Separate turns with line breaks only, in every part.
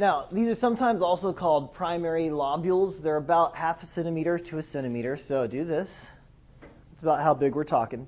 Now, these are sometimes also called primary lobules. They're about 0.5 centimeter to 1 centimeter. So do this. It's about how big we're talking.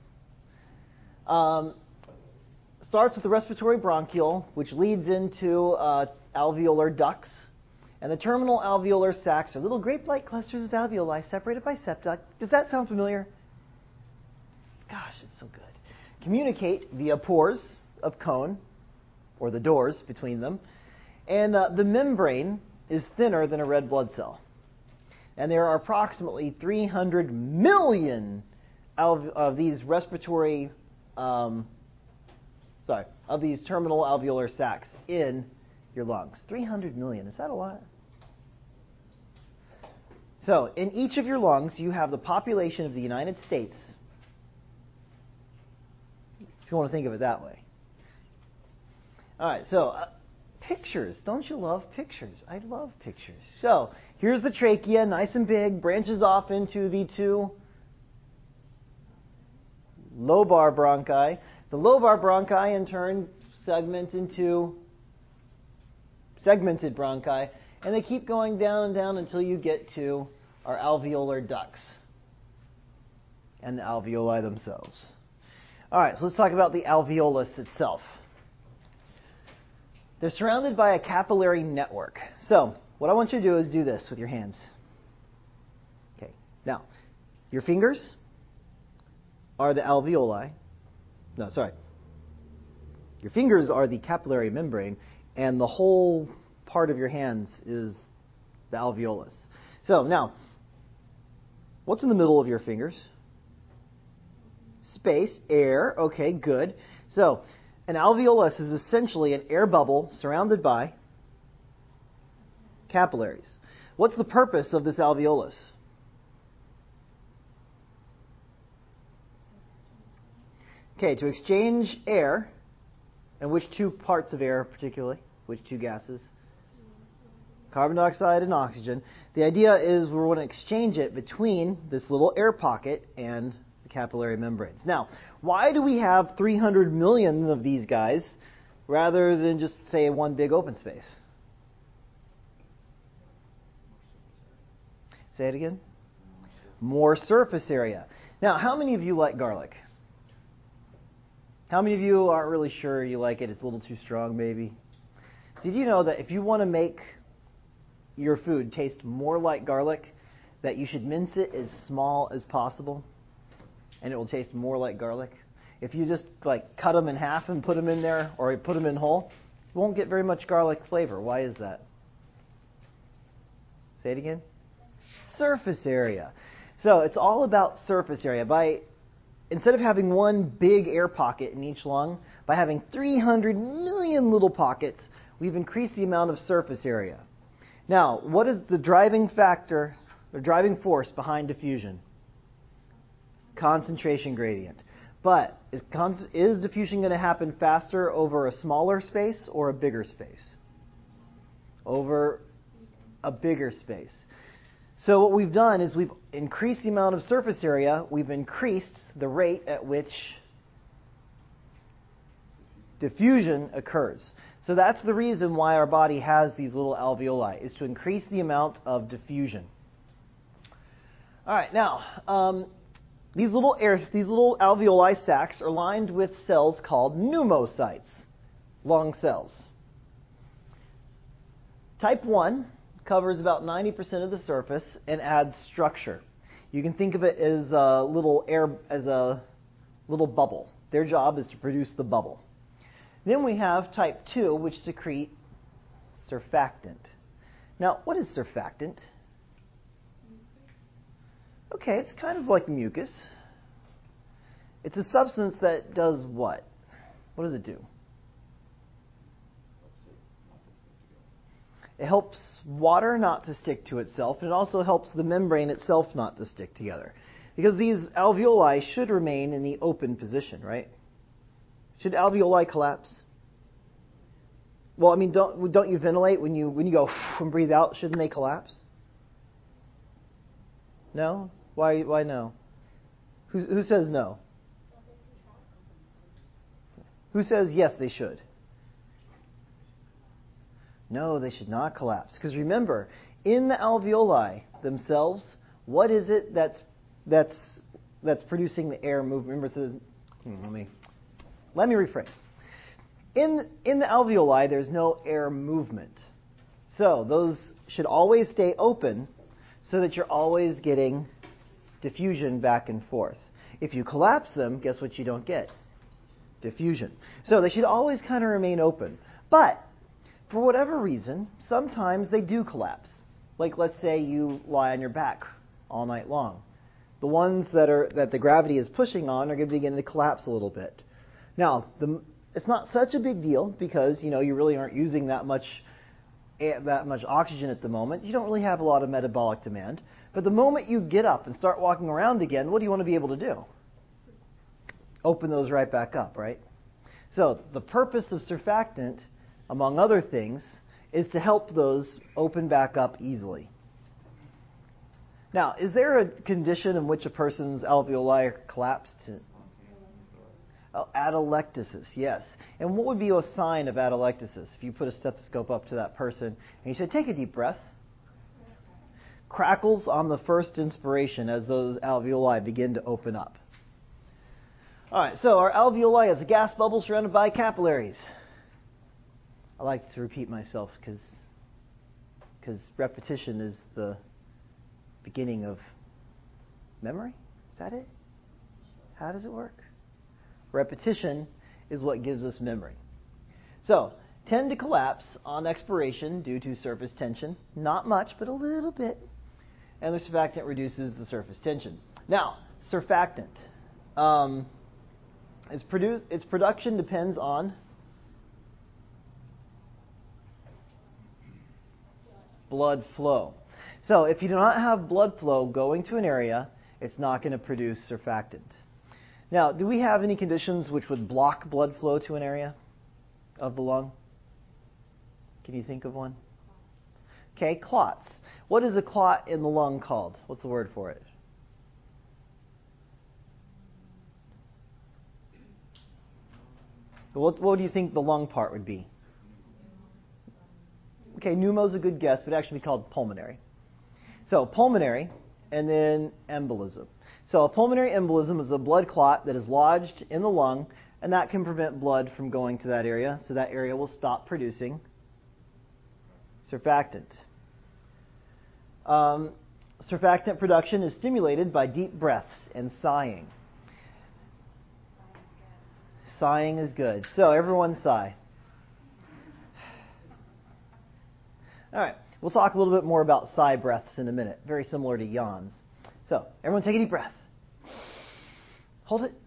Starts with the respiratory bronchiole, which leads into alveolar ducts. And the terminal alveolar sacs are little grape-like clusters of alveoli separated by septa. Does that sound familiar? Gosh, it's so good. Communicate via pores of cone, or the doors between them. And the membrane is thinner than a red blood cell. And there are approximately 300 million of these respiratory, of these terminal alveolar sacs in your lungs. 300 million. Is that a lot? So, in each of your lungs, you have the population of the United States, if you want to think of it that way. All right, so pictures. Don't you love pictures? I love pictures. So, here's the trachea, nice and big, branches off into the two lobar bronchi. The lobar bronchi, in turn, segment into segmented bronchi, and they keep going down and down until you get to our alveolar ducts and the alveoli themselves. All right, so let's talk about the alveolus itself. They're surrounded by a capillary network. So, what I want you to do is do this with your hands. Okay, now, your fingers are the alveoli. No, sorry. Your fingers are the capillary membrane, and the whole part of your hands is the alveolus. So, now, what's in the middle of your fingers? Space, air. Okay, good. So, an alveolus is essentially an air bubble surrounded by capillaries. What's the purpose of this alveolus? Okay, to exchange air. And which two parts of air particularly? Which two gases? Carbon dioxide and oxygen. The idea is we want to exchange it between this little air pocket and the capillary membranes. Now, why do we have 300 million of these guys rather than just, say, one big open space? Say it again. More surface area. Now, how many of you like garlic? How many of you aren't really sure you like it? It's a little too strong, maybe. Did you know that if you want to make your food taste more like garlic, that you should mince it as small as possible, and it will taste more like garlic? If you just cut them in half and put them in there, or put them in whole, you won't get very much garlic flavor. Why is that? Say it again. Surface area. So it's all about surface area. Instead of having one big air pocket in each lung, by having 300 million little pockets, we've increased the amount of surface area. Now, what is the driving factor, or driving force behind diffusion? Concentration gradient. But is diffusion going to happen faster over a smaller space or a bigger space? Over a bigger space. So what we've done is we've increased the amount of surface area, we've increased the rate at which diffusion occurs. So that's the reason why our body has these little alveoli, is to increase the amount of diffusion. All right, now, these little alveoli sacs are lined with cells called pneumocytes, lung cells. Type 1 covers about 90% of the surface and adds structure. You can think of it as a little bubble. Their job is to produce the bubble. Then we have type 2, which secrete surfactant. Now, what is surfactant? Okay, it's kind of like mucus. It's a substance that does what? What does it do? It helps water not to stick to itself, and it also helps the membrane itself not to stick together. Because these alveoli should remain in the open position, right? Should alveoli collapse? Well, I mean, don't you ventilate when you go and breathe out? Shouldn't they collapse? No? Why no? Who says no? Who says yes, they should? No, they should not collapse. Because remember, in the alveoli themselves, what is it that's producing the air movement? Remember, let me rephrase. In the alveoli, there's no air movement. So those should always stay open so that you're always getting diffusion back and forth. If you collapse them, guess what you don't get? Diffusion. So they should always kind of remain open. But for whatever reason, sometimes they do collapse. Like let's say you lie on your back all night long. The ones that the gravity is pushing on are going to begin to collapse a little bit. Now, it's not such a big deal because you really aren't using that much oxygen at the moment. You don't really have a lot of metabolic demand. But the moment you get up and start walking around again, what do you want to be able to do? Open those right back up, right? So the purpose of surfactant, among other things, is to help those open back up easily. Now, is there a condition in which a person's alveoli are collapsed? Oh, atelectasis, yes. And what would be a sign of atelectasis? If you put a stethoscope up to that person and you said, take a deep breath. Crackles on the first inspiration as those alveoli begin to open up. All right, so our alveoli is a gas bubble surrounded by capillaries. I like to repeat myself because repetition is the beginning of memory. Is that it? How does it work? Repetition is what gives us memory. So, tend to collapse on expiration due to surface tension. Not much, but a little bit. And the surfactant reduces the surface tension. Now, surfactant. Its production depends on blood flow. So if you do not have blood flow going to an area, it's not going to produce surfactant. Now, do we have any conditions which would block blood flow to an area of the lung? Can you think of one? Okay, clots. What is a clot in the lung called? What's the word for it? What do you think the lung part would be? Okay, pneumo is a good guess, but it actually be called pulmonary. So pulmonary, and then embolism. So a pulmonary embolism is a blood clot that is lodged in the lung, and that can prevent blood from going to that area, so that area will stop producing surfactant. Surfactant production is stimulated by deep breaths and sighing. Sighing is good. So everyone sigh. All right. We'll talk a little bit more about sigh breaths in a minute. Very similar to yawns. So everyone take a deep breath. Hold it.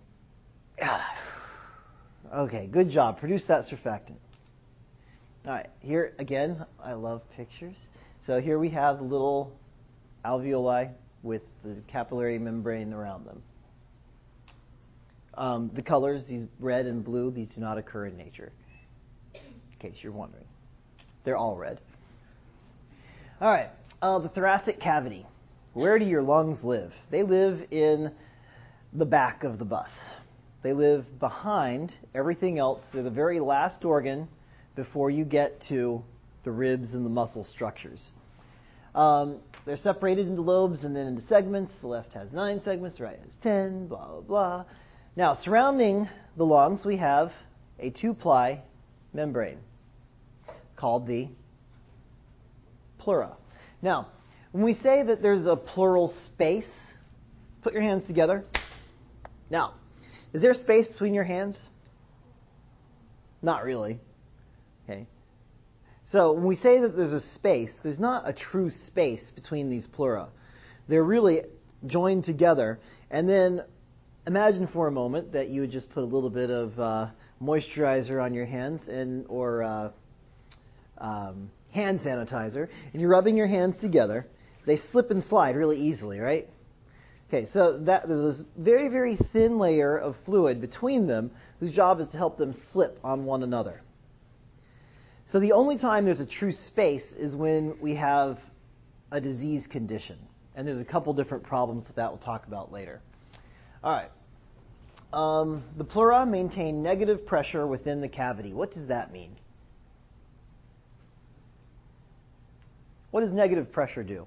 Okay, good job. Produce that surfactant. All right. Here again, I love pictures. So here we have the little alveoli with the capillary membrane around them. The colors, these red and blue, these do not occur in nature. In case you're wondering. They're all red. All right. The thoracic cavity. Where do your lungs live? They live in the back of the bus. They live behind everything else. They're the very last organ before you get to the ribs and the muscle structures. They're separated into lobes and then into segments. The left has 9 segments, the right has 10, blah, blah, blah. Now, surrounding the lungs, we have a 2-ply membrane called the pleura. Now, when we say that there's a pleural space, put your hands together. Now, is there space between your hands? Not really. Okay. So when we say that there's a space, there's not a true space between these pleura. They're really joined together. And then imagine for a moment that you would just put a little bit of moisturizer on your hands or hand sanitizer, and you're rubbing your hands together. They slip and slide really easily, right? Okay, so there's this very, very thin layer of fluid between them whose job is to help them slip on one another. So the only time there's a true space is when we have a disease condition. And there's a couple different problems with that we'll talk about later. All right. The pleura maintain negative pressure within the cavity. What does that mean? What does negative pressure do?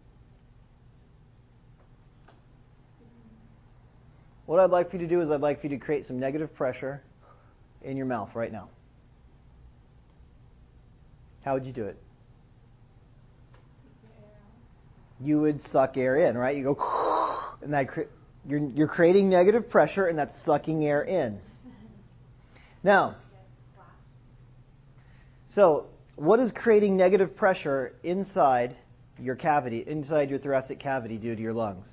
What I'd like for you to do is I'd like for you to create some negative pressure in your mouth right now. How would you do it? You would suck air in, right? You go, and that you're creating negative pressure, and that's sucking air in. Now, so what is creating negative pressure inside your cavity, inside your thoracic cavity, do to your lungs?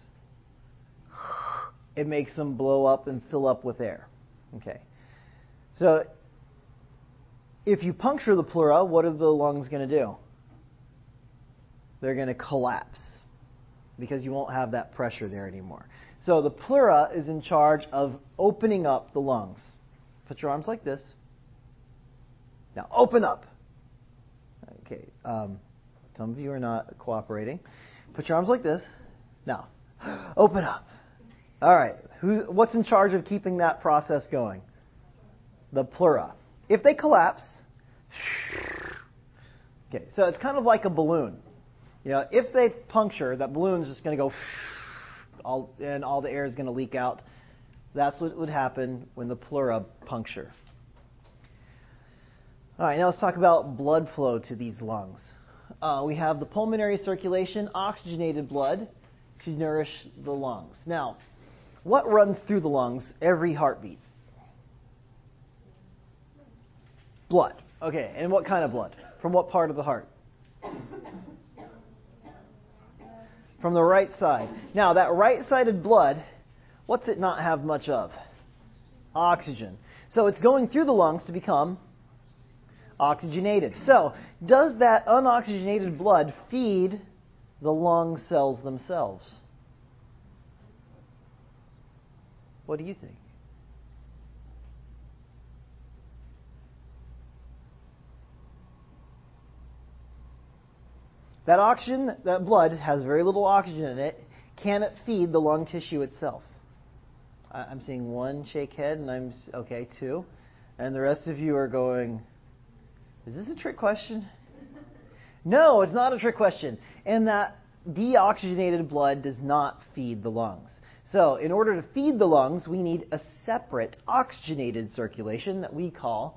It makes them blow up and fill up with air. Okay. So if you puncture the pleura, what are the lungs going to do? They're going to collapse because you won't have that pressure there anymore. So the pleura is in charge of opening up the lungs. Put your arms like this. Now open up. Okay. Some of you are not cooperating. Put your arms like this. Now open up. All right. What's in charge of keeping that process going? The pleura. If they collapse, okay, so it's kind of like a balloon. If they puncture, that balloon's just going to go, and all the air is going to leak out. That's what would happen when the pleura puncture. All right, now let's talk about blood flow to these lungs. We have the pulmonary circulation, oxygenated blood to nourish the lungs. Now, what runs through the lungs every heartbeat? Blood. Okay, and what kind of blood? From what part of the heart? From the right side. Now, that right-sided blood, what's it not have much of? Oxygen. So it's going through the lungs to become oxygenated. So, does that unoxygenated blood feed the lung cells themselves? What do you think? That oxygen, that blood has very little oxygen in it. Can it feed the lung tissue itself? I'm seeing one shake head, and okay, two. And the rest of you are going, is this a trick question? No, it's not a trick question. And that deoxygenated blood does not feed the lungs. So, in order to feed the lungs, we need a separate oxygenated circulation that we call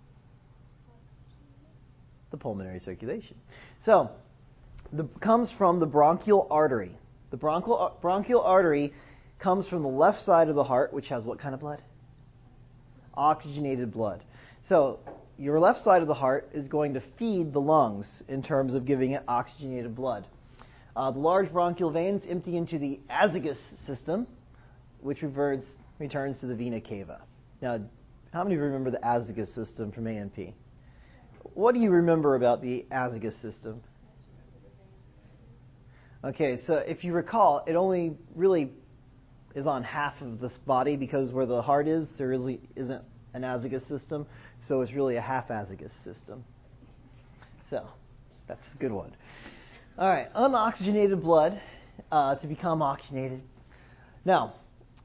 the pulmonary circulation. So, comes from the bronchial artery. The bronchial artery comes from the left side of the heart, which has what kind of blood? Oxygenated blood. So, your left side of the heart is going to feed the lungs in terms of giving it oxygenated blood. The large bronchial veins empty into the azygous system, which returns to the vena cava. Now, how many of you remember the azygous system from A&P? What do you remember about the azygous system? Okay, so if you recall, it only really is on half of this body because where the heart is, there really isn't an azygous system, so it's really a half azygous system. So, that's a good one. All right, unoxygenated blood to become oxygenated. Now,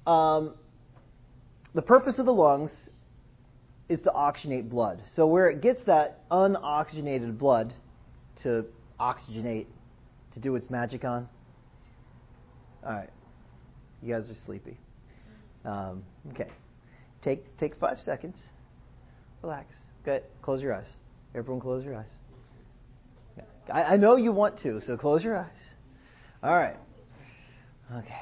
the purpose of the lungs is to oxygenate blood. So where it gets that unoxygenated blood to oxygenate, to do its magic on. All right, you guys are sleepy. Okay, take 5 seconds. Relax. Good. Close your eyes. Everyone, close your eyes. I know you want to, so close your eyes. All right. Okay.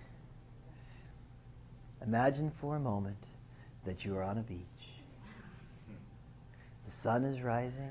Imagine for a moment that you are on a beach. The sun is rising.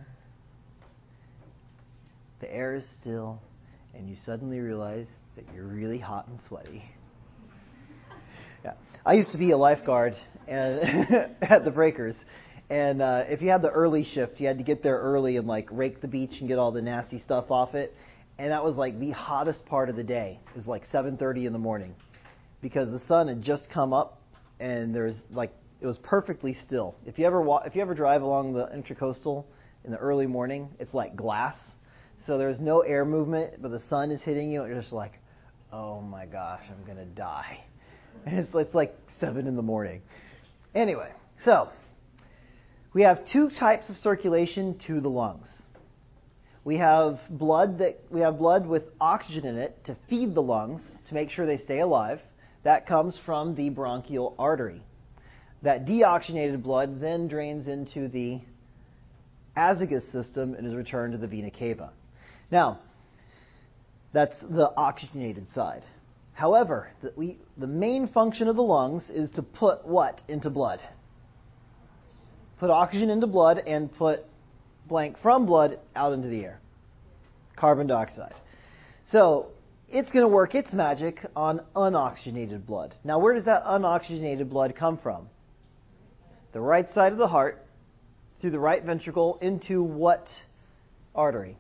The air is still, and you suddenly realize that you're really hot and sweaty. Yeah. I used to be a lifeguard and at the breakers. And if you had the early shift, you had to get there early and rake the beach and get all the nasty stuff off it. And that was the hottest part of the day. It was 7:30 in the morning because the sun had just come up and it was perfectly still. If you ever drive along the Intracoastal in the early morning, it's like glass. So there's no air movement, but the sun is hitting you, and you're just like, oh my gosh, I'm gonna die. And it's 7 in the morning. Anyway, so we have two types of circulation to the lungs. We have blood with oxygen in it to feed the lungs to make sure they stay alive. That comes from the bronchial artery. That deoxygenated blood then drains into the azygous system and is returned to the vena cava. Now, that's the oxygenated side. However, the main function of the lungs is to put what into blood? Put oxygen into blood and put blank from blood out into the air. Carbon dioxide. So, it's going to work its magic on unoxygenated blood. Now, where does that unoxygenated blood come from? The right side of the heart, through the right ventricle, into what artery?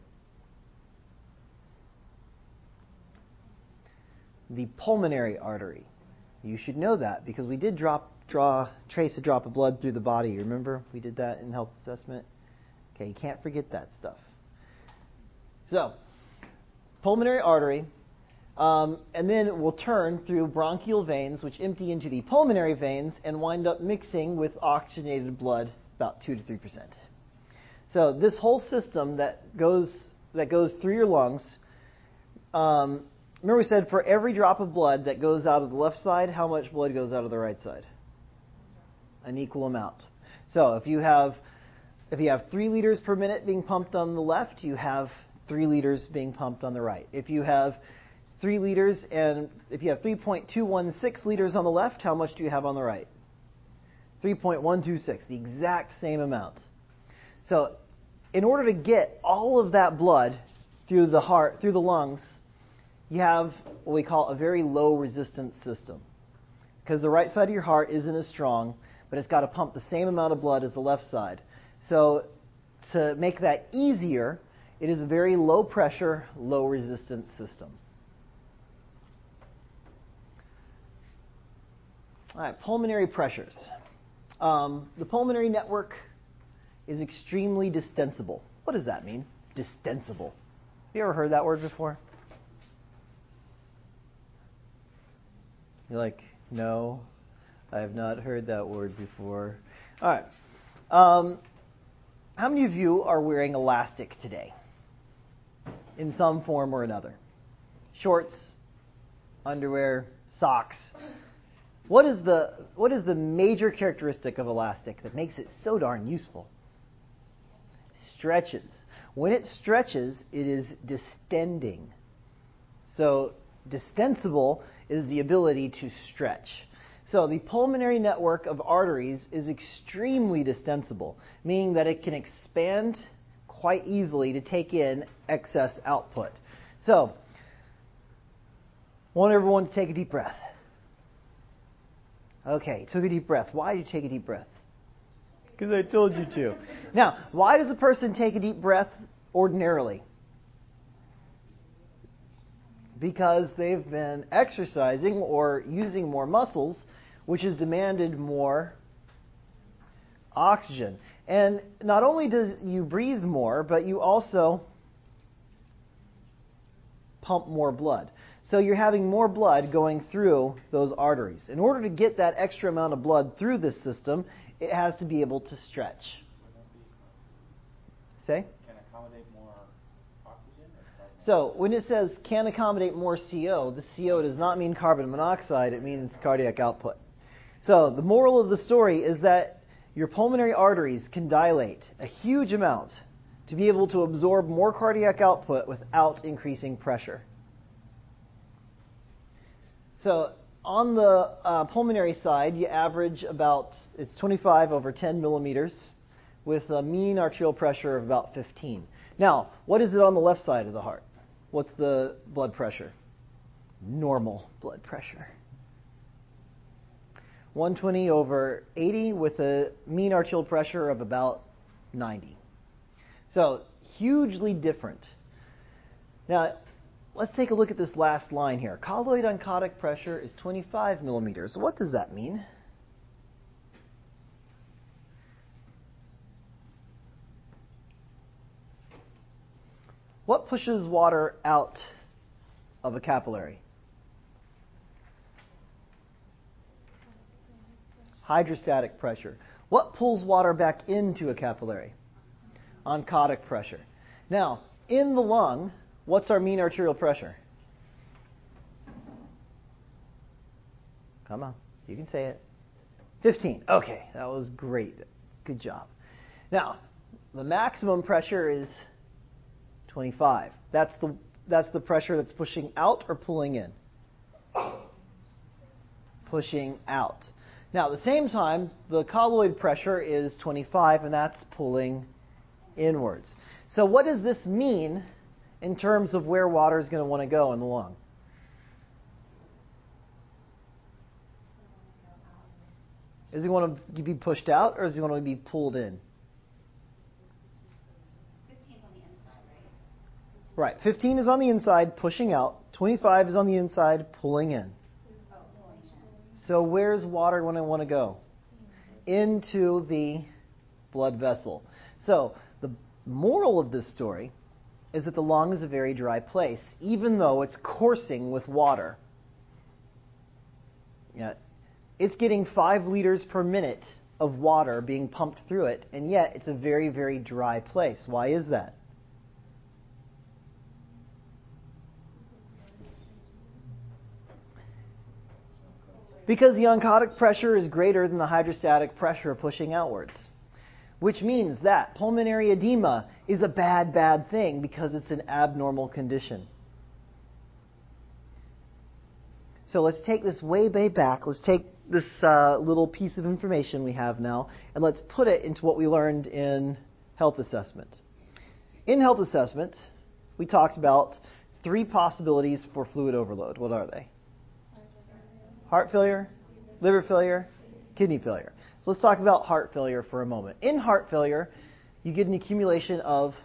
The pulmonary artery. You should know that because we did trace a drop of blood through the body. Remember? We did that in health assessment. Okay, you can't forget that stuff. So, pulmonary artery, and then we'll turn through bronchial veins, which empty into the pulmonary veins and wind up mixing with oxygenated blood, about 2 to 3%. So, this whole system that goes through your lungs. Remember we said for every drop of blood that goes out of the left side, how much blood goes out of the right side? An equal amount. So if you have 3 liters per minute being pumped on the left, you have 3 liters being pumped on the right. If you have 3 liters and if you have 3.216 liters on the left, how much do you have on the right? 3.126, the exact same amount. So in order to get all of that blood through the heart, through the lungs, you have what we call a very low resistance system. Because the right side of your heart isn't as strong, but it's got to pump the same amount of blood as the left side. So to make that easier, it is a very low pressure, low resistance system. All right, pulmonary pressures. The pulmonary network is extremely distensible. What does that mean? Distensible. Have you ever heard that word before? You're like, no, I have not heard that word before. All right. How many of you are wearing elastic today? In some form or another. Shorts, underwear, socks. What is the major characteristic of elastic that makes it so darn useful? Stretches. When it stretches, it is distending. So, distensible is the ability to stretch. So the pulmonary network of arteries is extremely distensible, meaning that it can expand quite easily to take in excess output. So, I want everyone to take a deep breath. Okay, took a deep breath. Why did you take a deep breath? Because I told you to. Now, why does a person take a deep breath ordinarily? Because they've been exercising or using more muscles, which has demanded more oxygen. And not only does you breathe more, but you also pump more blood. So you're having more blood going through those arteries. In order to get that extra amount of blood through this system, it has to be able to stretch. Say?
Can accommodate more oxygen?
So when it says can accommodate more CO, the CO does not mean carbon monoxide, it means cardiac output. So the moral of the story is that your pulmonary arteries can dilate a huge amount to be able to absorb more cardiac output without increasing pressure. So on the pulmonary side, you average it's 25 over 10 millimeters with a mean arterial pressure of about 15. Now, what is it on the left side of the heart? What's the blood pressure? Normal blood pressure. 120 over 80 with a mean arterial pressure of about 90. So, hugely different. Now, let's take a look at this last line here. Colloid oncotic pressure is 25 millimeters. What does that mean? What pushes water out of a capillary? Hydrostatic pressure. What pulls water back into a capillary? Oncotic pressure. Now, In the lung, what's our mean arterial pressure? Come on, you can say it. 15. Okay, that was great. Good job. Now, the maximum pressure is 25. That's the pressure that's pushing out or pulling in? Pushing out. Now, at the same time, the colloid pressure is 25, and that's pulling inwards. So what does this mean in terms of where water is going to want to go in the lung? Is he want to be pushed out, or is he want to be pulled in?
15 on the inside, right?
Right. 15 is on the inside, pushing out. 25 is on the inside, pulling in. So where's water going to want to go? Into the blood vessel. So the moral of this story is that the lung is a very dry place, even though it's coursing with water. Yeah. It's getting 5 liters per minute of water being pumped through it, and yet it's a very, very dry place. Why is that? Because the oncotic pressure is greater than the hydrostatic pressure pushing outwards, which means that pulmonary edema is a bad, bad thing because it's an abnormal condition. So let's take this way back. Let's take this little piece of information we have now, and let's put it into what we learned in health assessment. In health assessment, we talked about 3 possibilities for fluid overload. What are they? Heart failure, liver failure, kidney failure. So let's talk about heart failure for a moment. In heart failure, you get an accumulation of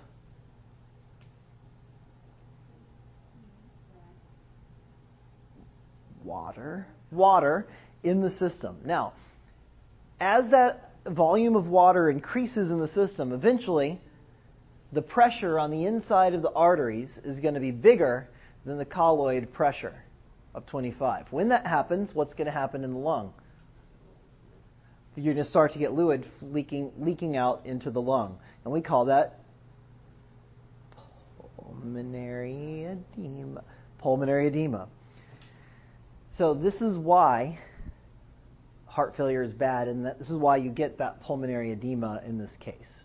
water in the system. Now, as that volume of water increases in the system, eventually the pressure on the inside of the arteries is going to be bigger than the colloid pressure of 25. When that happens, what's going to happen in the lung? You're going to start to get fluid leaking out into the lung. And we call that pulmonary edema. Pulmonary edema. So this is why heart failure is bad, and this is why you get that pulmonary edema in this case.